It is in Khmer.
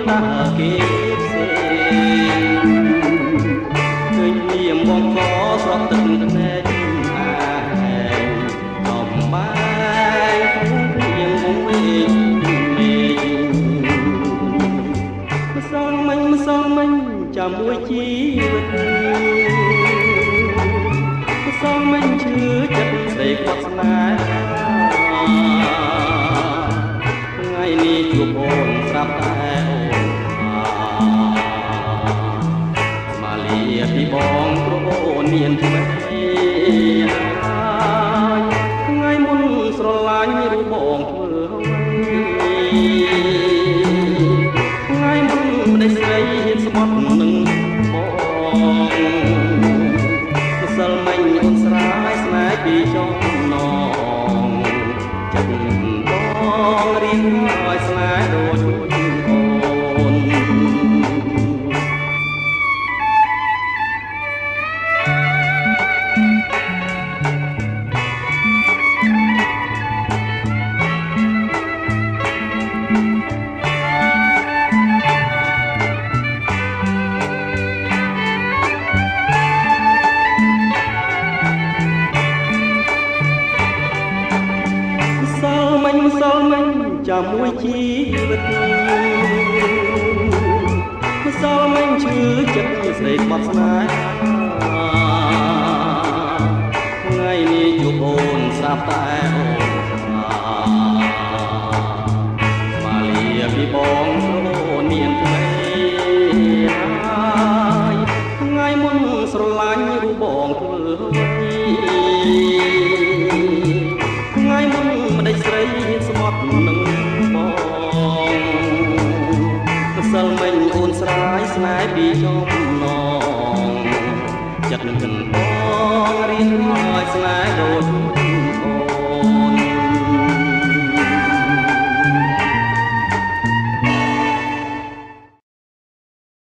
តាគេផ្សេងឃើញភ្លៀងបងខស្រក់ទឹកភ្នែកអាយអំបាយភ្លៀងវងវែងមេម្សងមិញចាំមួយជីវិតម្សងមិញឈឺចិត្តស្ដីខ្វះស្នេហាថ្ងៃនេះជួបអូនស្រាប់តែអូនមកលាពីបងព្រោះអូនមានថ្មីថ្ងៃមុនស្រឡាញ់រូបបងធ្វើថ្ងៃមុនមិនได้ស្រីហ៊ានស្បត់នឹងបងម្សិលមិញអូនស្រាយស្នេហ៍ពីចំណងចិត្តបងរៀងឲ្យស្នេហ៍ដូចអូនម្សិលមិញចាំមួយជីវិតម្សិលមិញឈឺចិត្តស្ដីបត់ស្នេហាថ្ងៃនេះជួបអូនស្រាប់តែអូនមកលាពីបងអូនមានថ្មីហើយថ្ងៃមុនស្រឡាញ់រូបបងធ្វើថ្ងៃមុនមិនได้ស្រីស្មត់នឹងបងម្សិលមិញអូនស្រាយស្នេហ៍ពីចំណងចិត្តនឹងបងរៀងឲ្យស្នេហ៍ដូច